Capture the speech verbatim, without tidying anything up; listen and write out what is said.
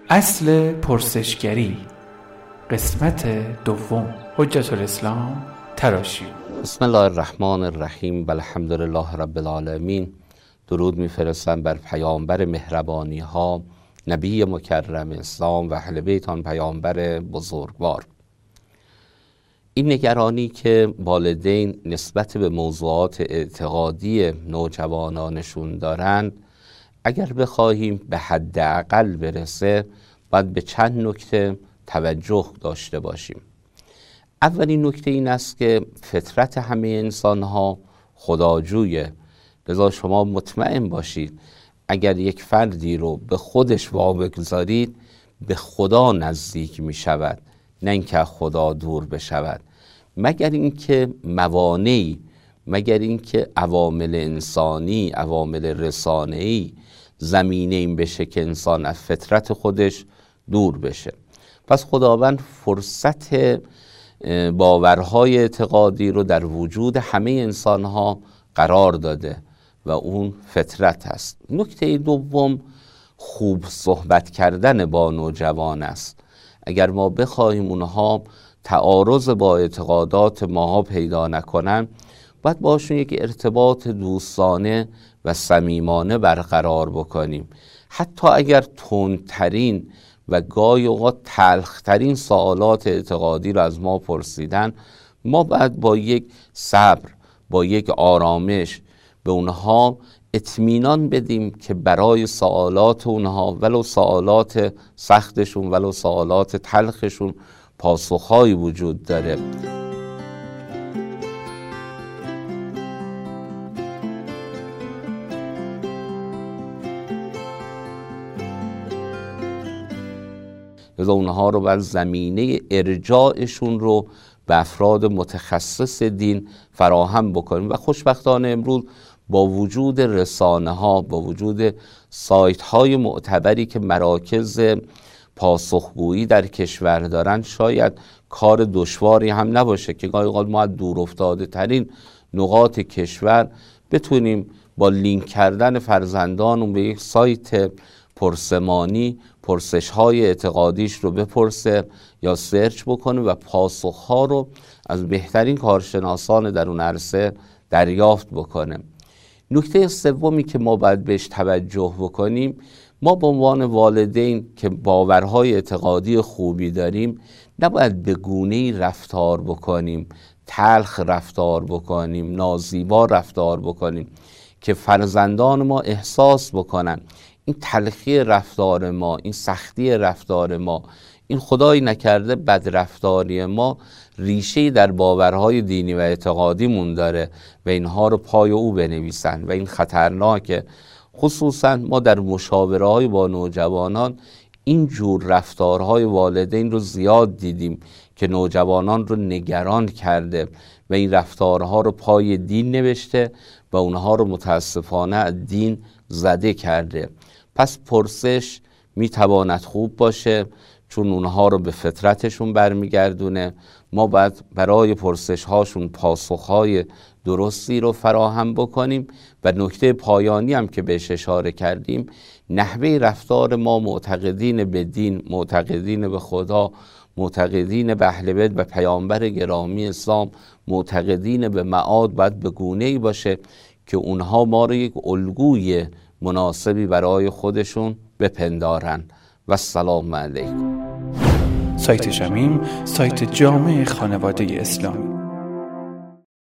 اصل پرسشگری، قسمت دوم. حجت الاسلام تراشی. بسم الله الرحمن الرحیم و الحمد لله رب العالمین. درود میفرستم بر پیامبر مهربانی ها، نبی مکرم اسلام و اهل بیت آن پیامبر بزرگوار. این نگرانی که والدین نسبت به موضوعات اعتقادی نوجوانانشون دارند، اگر بخواهیم به حداقل برسه باید به چند نکته توجه داشته باشیم. اولین نکته این است که فطرت همه انسان ها خداجویه، لذا شما مطمئن باشید اگر یک فردی رو به خودش وابگذارید به خدا نزدیک می شود، نه اینکه خدا دور بشود، مگر اینکه موانعی، مگر اینکه عوامل انسانی، عوامل رسانه‌ای زمینه این بشه که انسان از فطرت خودش دور بشه. پس خداوند فرصت باورهای اعتقادی رو در وجود همه انسانها قرار داده و اون فطرت است. نکته دوم خوب صحبت کردن با نوجوان است. اگر ما بخواهیم اونها تعارض با اعتقادات ماها پیدا نکنن، باید باشون یک ارتباط دوستانه و صمیمانه برقرار بکنیم. حتی اگر تندترین و گاهی اوقات تلخترین سوالات اعتقادی رو از ما پرسیدن، ما باید با یک صبر، با یک آرامش به اونها اطمینان بدیم که برای سوالات اونها، ولو سوالات سختشون ولو سوالات تلخشون، پاسخهایی وجود داره. لذا اونها رو بر زمینه ارجاعشون رو به افراد متخصص دین فراهم بکنیم. و خوشبختانه امروز با وجود رسانه ها، با وجود سایت های معتبری که مراکز پاسخگویی در کشور دارن، شاید کار دشواری هم نباشه که گاهی اوقات ما از دور افتاده ترین نقاط کشور بتونیم با لینک کردن فرزندانمون به یک سایت پرسمانی پرسش های اعتقادیش رو بپرسه یا سرچ بکنه و پاسخ ها رو از بهترین کارشناسان در اون عرصه دریافت بکنه. نکته سومی که ما باید بهش توجه بکنیم، ما به عنوان والدین که باورهای اعتقادی خوبی داریم نباید به گونه‌ای رفتار بکنیم، تلخ رفتار بکنیم، نازیبا رفتار بکنیم که فرزندان ما احساس بکنن این تلخی رفتار ما، این سختی رفتار ما، این خدایی نکرده بدرفتاری ما ریشه‌ای در باورهای دینی و اعتقادیمون داره و اینها رو پای او بنویسن و این خطرناکه. خصوصا ما در مشاوره‌های با نوجوانان این جور رفتارهای والدین رو زیاد دیدیم که نوجوانان رو نگران کرده و این رفتارها رو پای دین نوشته و اونها رو متاسفانه از دین زده کرده. پس پرسش میتواند خوب باشه چون اونها رو به فطرتشون برمیگردونه. ما باید برای پرسش هاشون پاسخ های درستی رو فراهم بکنیم. و نکته پایانی هم که بهش اشاره کردیم، نحوه رفتار ما معتقدین به دین، معتقدین به خدا، معتقدین به اهل بیت و پیامبر گرامی اسلام، معتقدین به معاد باید به گونه‌ای باشه که اونها ما رو یک الگوی مناسبی برای خودشون بپندارن. و السلام علیکم. سایت شمیم، سایت جامع خانواده اسلامی.